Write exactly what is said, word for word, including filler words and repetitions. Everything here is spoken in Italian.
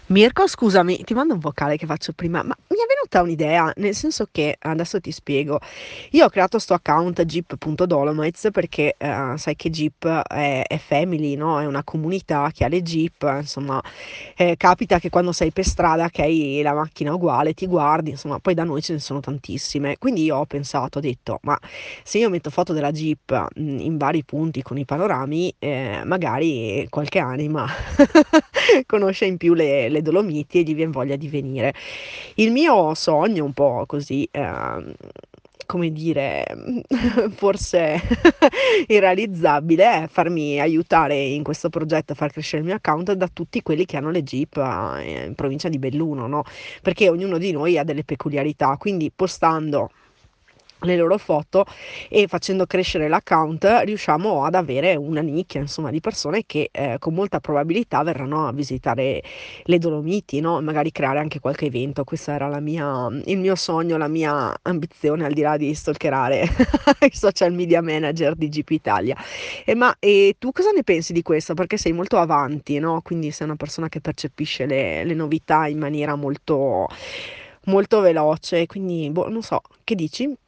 Mirko, scusami, ti mando un vocale che faccio prima, ma mi è venuta un'idea, nel senso che adesso ti spiego. Io ho creato sto account jeep punto dolomites perché eh, sai che Jeep è, è family, no? È una comunità che ha le Jeep, insomma, eh, capita che quando sei per strada che hai la macchina uguale, ti guardi, insomma, poi da noi ce ne sono tantissime. Quindi io ho pensato, ho detto, ma se io metto foto della Jeep mh, in vari punti con i panorami, eh, magari qualche anima conosce in più le, le Dolomiti e gli viene voglia di venire. Il mio sogno, un po' così, ehm, come dire, forse irrealizzabile, è farmi aiutare in questo progetto a far crescere il mio account da tutti quelli che hanno le Jeep eh, in provincia di Belluno, no? Perché ognuno di noi ha delle peculiarità, quindi postando le loro foto e facendo crescere l'account riusciamo ad avere una nicchia insomma di persone che eh, con molta probabilità verranno a visitare le Dolomiti, no? Magari creare anche qualche evento. Questo era la mia, il mio sogno, la mia ambizione, al di là di stalkerare i social media manager di Jeep Italia. E ma e tu cosa ne pensi di questo? Perché sei molto avanti, no? Quindi sei una persona che percepisce le, le novità in maniera molto molto veloce, quindi boh, non so, che dici?